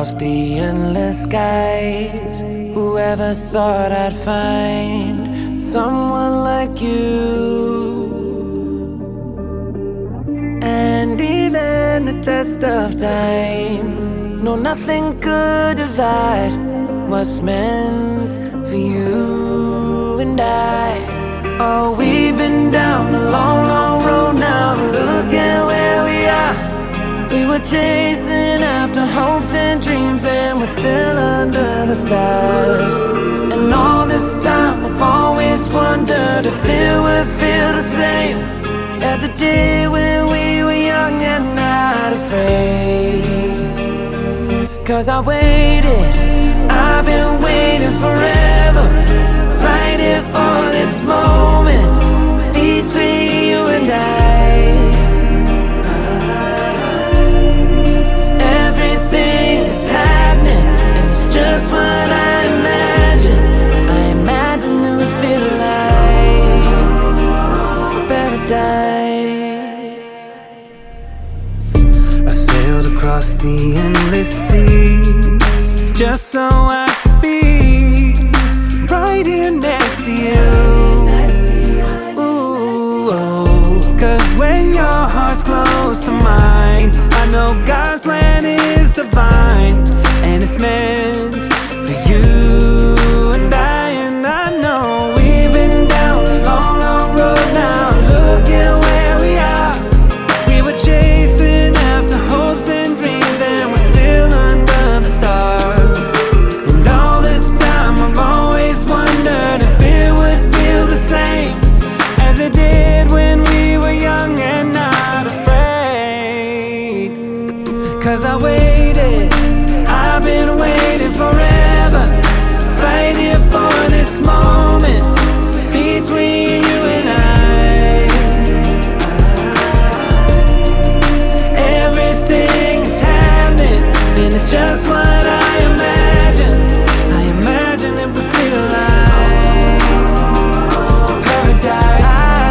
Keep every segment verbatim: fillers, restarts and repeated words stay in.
across the endless skies. Whoever thought I'd find someone like you? And even the test of time, no, nothing could divide what's meant for you and I. Oh, we've been down a long, long road now. Look at where we are. We were chasing after hopes and dreams, and we're still under the stars. And all this time I've always wondered if it would feel the same as it did when we were young and not afraid. Cause I waited, I've been waiting forever, right here for this moment between you and I. Everything is happening, and it's just what I imagine. I imagine it would feel like paradise. I sailed across the endless sea just so I could be right here next to you. Ooh, oh. Cause when your heart's close to mine, I know God's plan is divine, and it's meant for you and I. And I know we've been down a long, long road now. Look at where we are. We were chasing after hopes and dreams, and we're still under the stars. And all this time I've always wondered if it would feel the same as it did when we were young and not afraid. Cause I waited, I've been waiting forever, right here for this moment between you and I. Everything is happening, and it's just what I imagine. I imagine it would feel like paradise.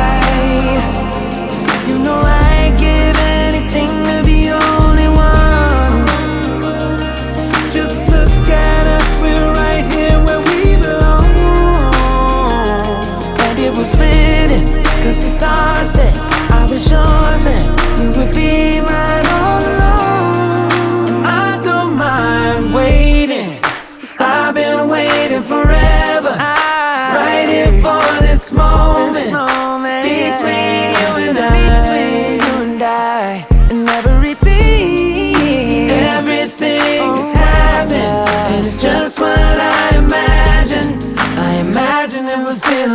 You know I'd give anything to be only one. Just look at us, we're right here where we belong. And it was written, cause the stars said I was yours and you would be mine all along. I don't mind waiting, I've been waiting forever, right here for this moment, this moment between you and I. Between you and I. And everything, everything is happening, and it's just what I imagine. I imagine it would feel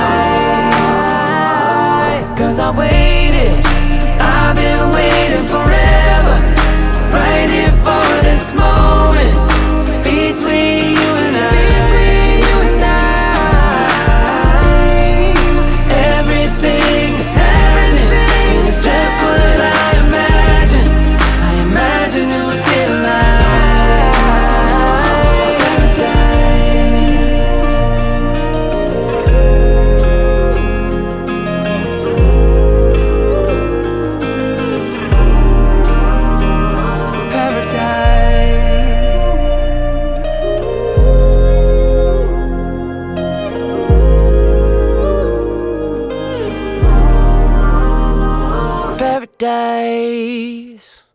like. Cause I waited, I've been waiting forever, right here for this moment between you and I. Between you and I. Everything is happening, and it's just what I imagine. I imagine it would feel like paradise. Paradise.